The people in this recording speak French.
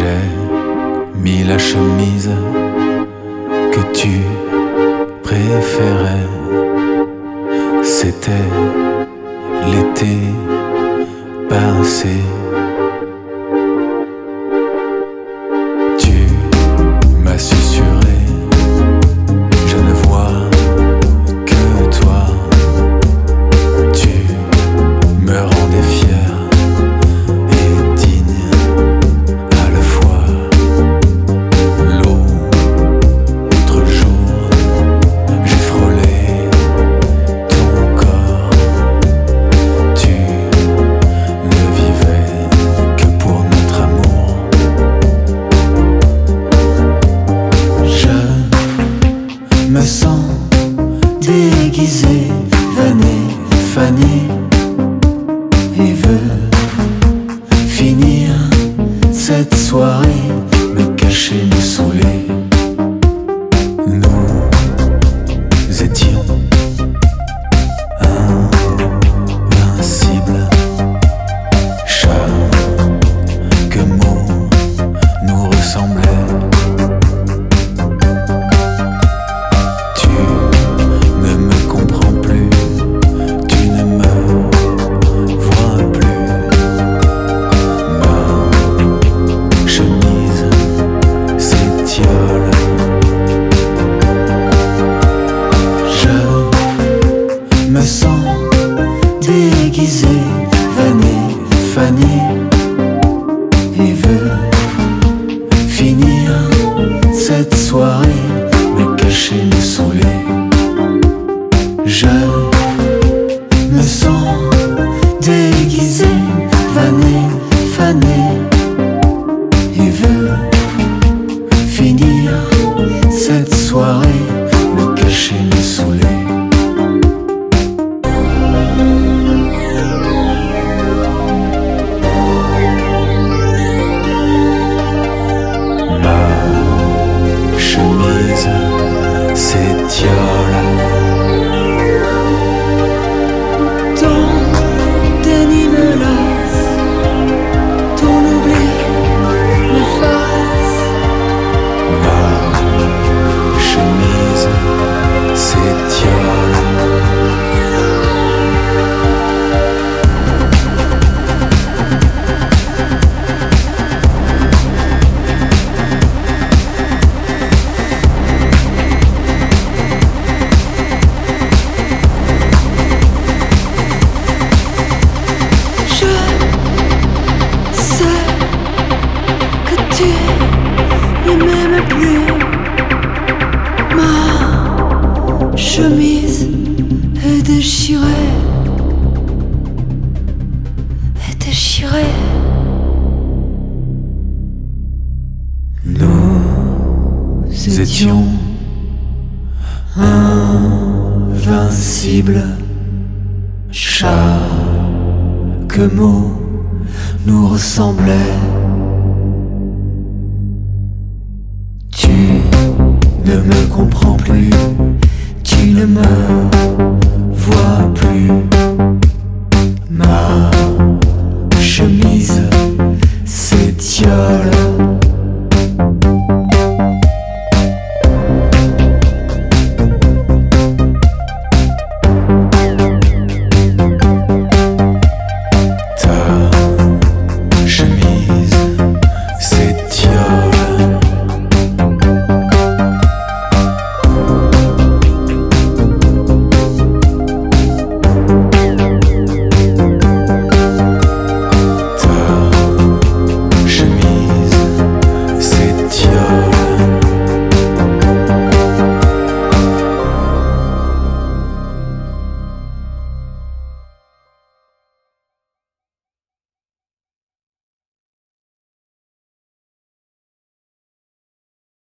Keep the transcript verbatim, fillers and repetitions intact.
J'ai mis la chemise que tu préférais. C'était l'été passé. Tu m'as susurré, je ne vois que toi. Tu me rendais fier et digne à la fois. L'autre jour, j'ai frôlé ton corps. Tu ne vivais que pour notre amour. Je me sens déguisé, fané, fané, et veux finir cette soirée, me cacher, me saouler. Nous étions invincibles. Chaque mot nous ressemblait. Tu ne me comprends plus, tu ne me vois plus. Ma chemise s'étiole. Je me sens déguisé, fané, fané, et veux finir cette soirée, me cacher, me saouler. Je me sens déguisé, fané, fané, et veux finir cette soirée, me cacher, me saouler. Ma chemise s'étiole. Ton déni me lasse, ton oubli m'efface. Ma chemise s'étiole. Je sais que tu ne m'aimes plus. Ma chemise est déchirée, est déchirée. Nous étions invincibles. Chaque mot nous ressemblait. Tu ne me comprends plus, tu ne me vois plus.